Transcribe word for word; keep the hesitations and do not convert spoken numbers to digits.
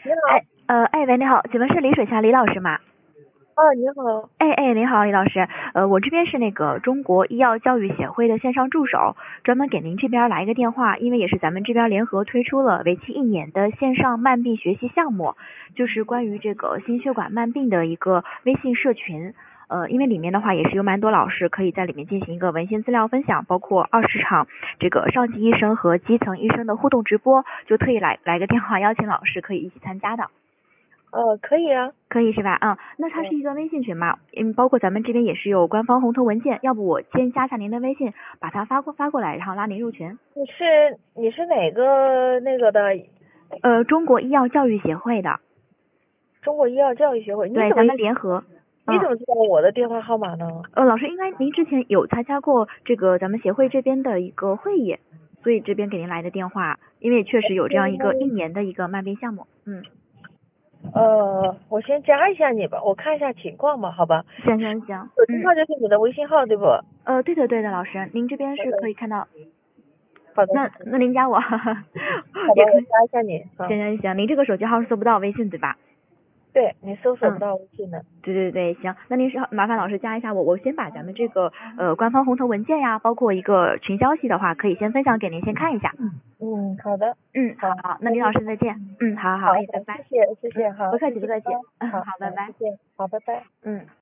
你好。 哎，呃，哎喂，你好，请问是李水霞李老师吗？ 哦，你好。 哎哎，你好，李老师，呃，我这边是那个中国医药教育协会的线上助手，专门给您这边来一个电话，因为也是咱们这边联合推出了为期一年的线上慢病学习项目，就是关于这个心血管慢病的一个微信社群。呃，因为里面的话也是有蛮多老师可以在里面进行一个文献资料分享，包括二十场这个上级医生和基层医生的互动直播，就特意来来个电话邀请老师可以一起参加的。 哦，可以啊。 可以是吧？嗯，那它是一个微信群嘛，嗯，包括咱们这边也是有官方红头文件，要不我先加下您的微信，把它发过发过来，然后拉您入群。 你是你是哪个那个的？ 呃，中国医药教育协会的。 中国医药教育学会？你对， 怎么咱们联合。 你怎么知道我的电话号码呢？ 呃，老师，应该您之前有参加过这个咱们协会这边的一个会议，所以这边给您来的电话，因为确实有这样一个一年的一个慢病项目。嗯。 呃，我先加一下你吧，我看一下情况吧，好吧？ 行行行。 手机号就是你的微信号对不？ 呃，对的对的，老师，您这边是可以看到。 好的。 那那您加我。 好吧， 也可以我加一下你。 行行行，您这个手机号是搜不到微信对吧？ 对，你搜索不到微信的。 对对对，行，那您是麻烦老师加一下我，我先把咱们这个呃官方红头文件呀，包括一个群消息的话，可以先分享给您先看一下。 嗯，好的。 嗯，好好，那林老师再见。嗯，好好，哎，拜拜。 谢谢谢谢，好， 不客气不客气。嗯， 好， 好，拜拜。 再见，好，拜拜。 嗯。